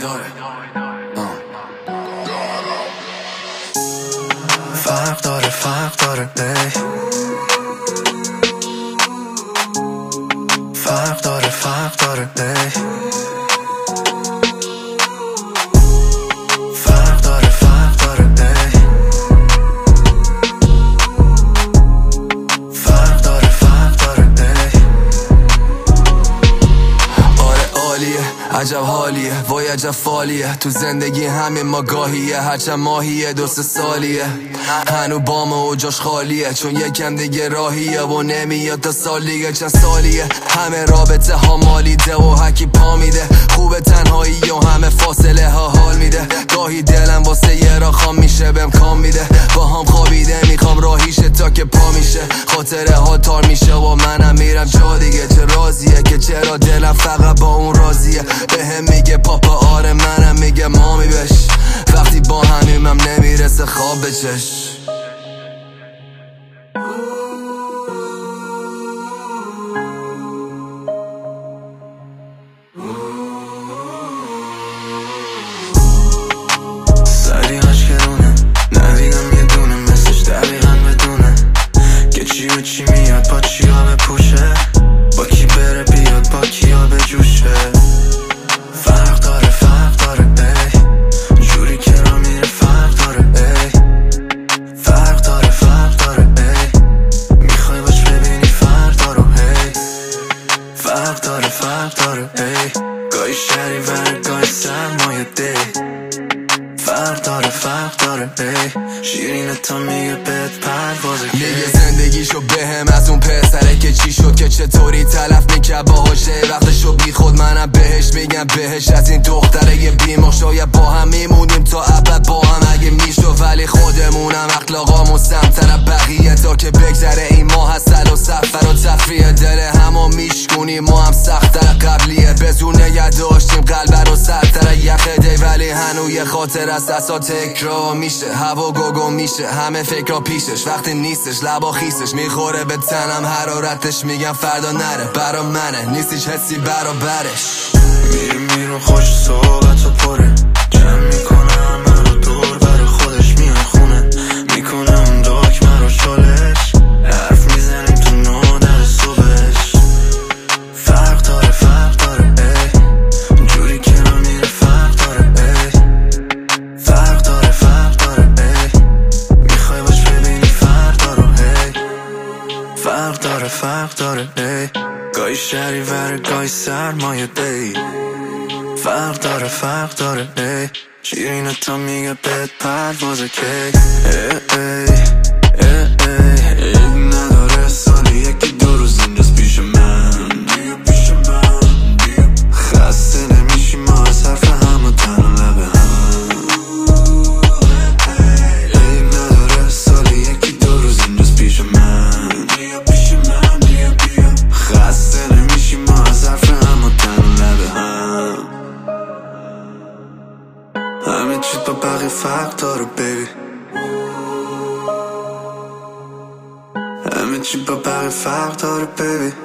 داره. فرق داره ای. فرق داره ای. عجب حالیه وای عجب فالیه تو زندگی همین ما گاهیه هرچند ماهیه 2-3 سالیه هنو بامه و جاش خالیه چون یکم دیگه راهیه و نمیاد تا سال دیگه چند سالیه همه رابطه ها مالیده و هکی پا میده خوب تنهایی و همه فاصله ها حال میده گاهی دلم واسه یه را خام میشه بهم کام میده با هم خوابیده میخوام راهیشه تا که پا میشه خاطره ها تار میشه و منم میرم جا دیگه چه رازیه که چرا دلم فقط با اون راضیه بهم میگه پاپا آره منم میگه مامی بش وقتی با همیم نمیرسه خواب بچش سریعش کرونه ندیدم یه دونه مثلش دقیقا بدونه که چی و چی میاد با چی ها بپوشه با کی بره بیاد با کی ها بجوشه فرق داره ای جوری که را میره فرق داره ای فرق داره ای میخوای باش ببینی فرق داره ای فرق داره ای گاهی شری ور گاهی سرمایه دی فرق داره ای شیرینه تا میگه بهت پروازه میگه زندگیشو بهم از اون پسره که چی شد که چطوری تلف میکرد باهاشه وقتشو بی خود منم بهش میگم بهش از این دختره یه بیمار شاید با هم میمونیم تا ابد با هم اگه میشد ولی خودمونم اخلاقامون سمتر بقیه تا که بگذره این ماه هستل و سفر و تفریه دل همو میشکونیم ما هم سختر قبلیه بزون نگه داشتیم قلب رو سرتر یخه دی ولی هنو یه خاطر از دستا تکرار میشه هوا گوگو میشه همه فکرها پیشش وقتی نیستش لبا خیسش میخوره به تنم حرارتش میگم فردا نره برا منه نیستیش حسی برابرش میرو خوش صحبت و پره جمع میکنه همه رو دور برا خودش میان خونه میکنه اون داکمه رو شالش حرف میزنیم تو 9 در صبحش فرق داره ای جوری که رو میره فرق داره ای فرق داره ای میخوای باش ببینی فرق داره ای گاهی شری ور گاهی سرمایه دی فرق داره ای شیرینه تا میگه بهت پروازه کی این نداره سالی یکی 2 روز اینجاست پیش من خسته نمیشی ما از حرف هم و تن و لبه هم این نداره سالی یکی 2 روز اینجاست پیش من خسته نمیشی ما از حرف هم و تن و لبه هم همه چیز با بقیه فرق داره بیبی همه چی با بقیه فرق داره بیبی